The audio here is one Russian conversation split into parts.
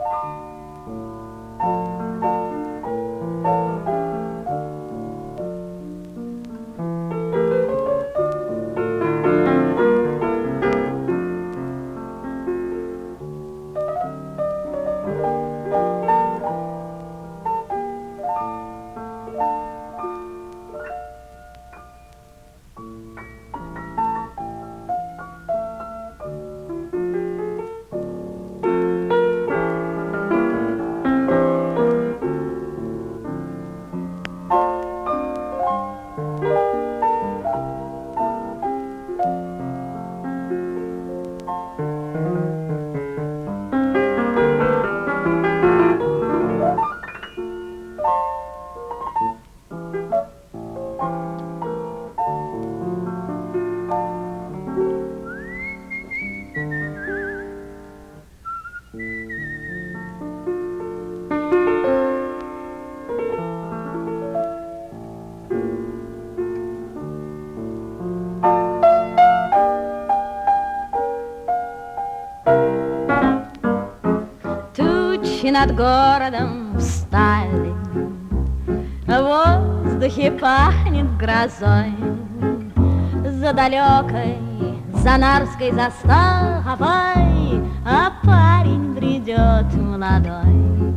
Над городом встали, в воздухе пахнет грозой. За далекой, за Нарвской заставой, а парень бредет молодой.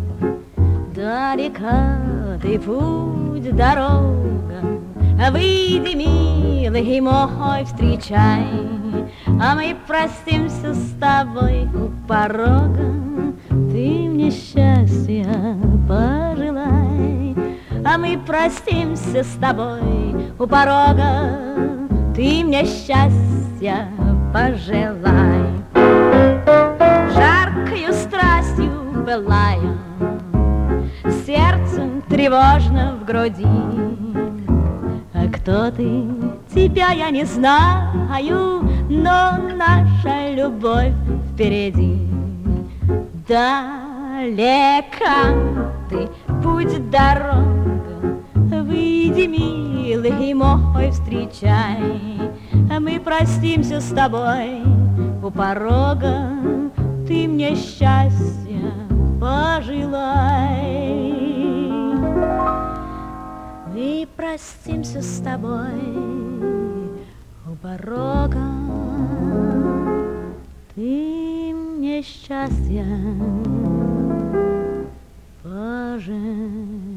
Далека ты путь, дорога, выйди, милый мой, встречай, а мы простимся с тобой у порога. Ты мне счастья пожелай, а мы простимся с тобой у порога. Ты мне счастья пожелай. Жаркою страстью пылая, сердцем тревожно в груди. А кто ты? Тебя я не знаю, но наша любовь впереди. Далека ты, путь, дорога, выйди, милый мой, встречай, а мы простимся с тобой у порога. Ты мне счастья пожелай. Мы простимся с тобой у порога. Ты мне счастья пожелай.